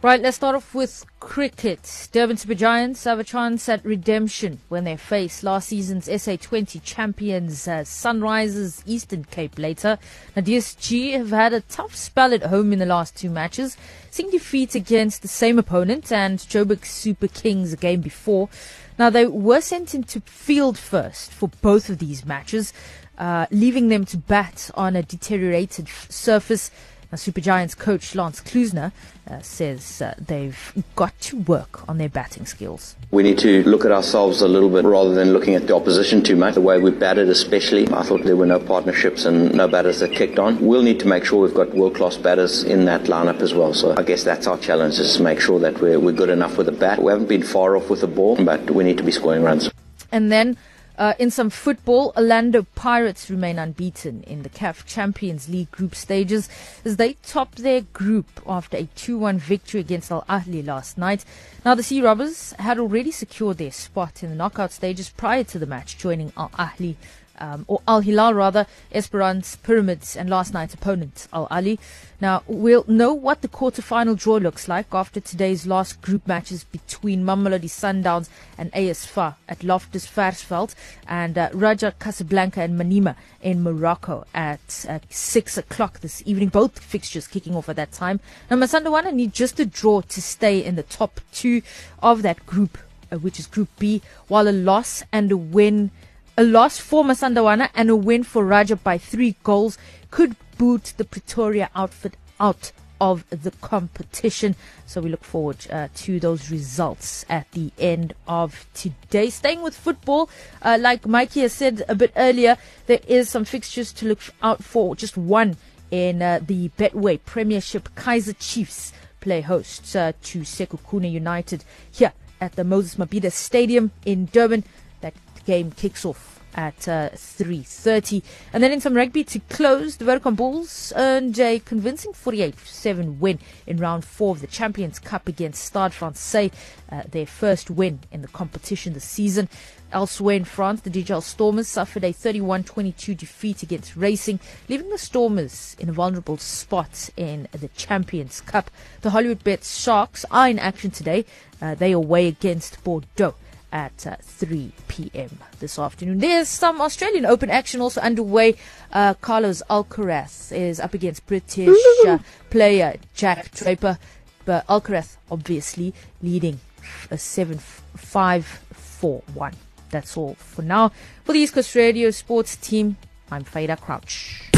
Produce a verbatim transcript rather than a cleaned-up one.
Right, let's start off with cricket. Durban Super Giants have a chance at redemption when they face last season's S A twenty champions uh, Sunrisers Eastern Cape later. Now, D S G have had a tough spell at home in the last two matches, seeing defeat against the same opponent and Joburg Super Kings a game before. Now, they were sent into field first for both of these matches, uh, leaving them to bat on a deteriorated f- surface. Now, Super Giants coach Lance Klusner uh, says uh, they've got to work on their batting skills. We need to look at ourselves a little bit rather than looking at the opposition too much. The way we batted especially, I thought there were no partnerships and no batters that kicked on. We'll need to make sure we've got world-class batters in that lineup as well. So I guess that's our challenge, is to make sure that we're, we're good enough with the bat. We haven't been far off with the ball, but we need to be scoring runs. And then Uh, in some football, Orlando Pirates remain unbeaten in the C A F Champions League group stages as they top their group after a two one victory against Al Ahly last night. Now, the Sea Robbers had already secured their spot in the knockout stages prior to the match, joining Al Ahly, um, or Al Hilal rather, Esperance, Pyramids, and last night's opponent, Al Ahly. Now, we'll know what the quarter-final draw looks like after today's last group matches between Mamelodi Sundowns and A S F A at Loftus Versfeld and uh, Raja Casablanca and Manima in Morocco at uh, six o'clock this evening. Both fixtures kicking off at that time. Now, Masandawana need just a draw to stay in the top two of that group, uh, which is Group B, while a loss and a win, a loss for Masandawana and a win for Raja by three goals could boot the Pretoria outfit out of the competition. So we look forward uh, to those results at the end of today. Staying with football, uh, like Mikey has said a bit earlier, there is some fixtures to look out for. Just one in uh, the Betway Premiership. Kaizer Chiefs play hosts uh, to Sekhukhune United here at the Moses Mabhida Stadium in Durban. That game kicks off at uh, three thirty. And then in some rugby to close, the Vodacom Bulls earned a convincing forty-eight seven win in round four of the Champions Cup against Stade Francais, uh, their first win in the competition this season. Elsewhere in France, the D J L Stormers suffered a thirty-one twenty-two defeat against Racing, leaving the Stormers in a vulnerable spot in the Champions Cup. The Hollywood Bets Sharks are in action today. Uh, they away against Bordeaux at uh, three p.m. this afternoon. There's some Australian Open action also underway. Uh, Carlos Alcaraz is up against British uh, player Jack Draper, but Alcaraz obviously leading a seven five four one. That's all for now. For the East Coast Radio Sports Team, I'm Faida Crouch.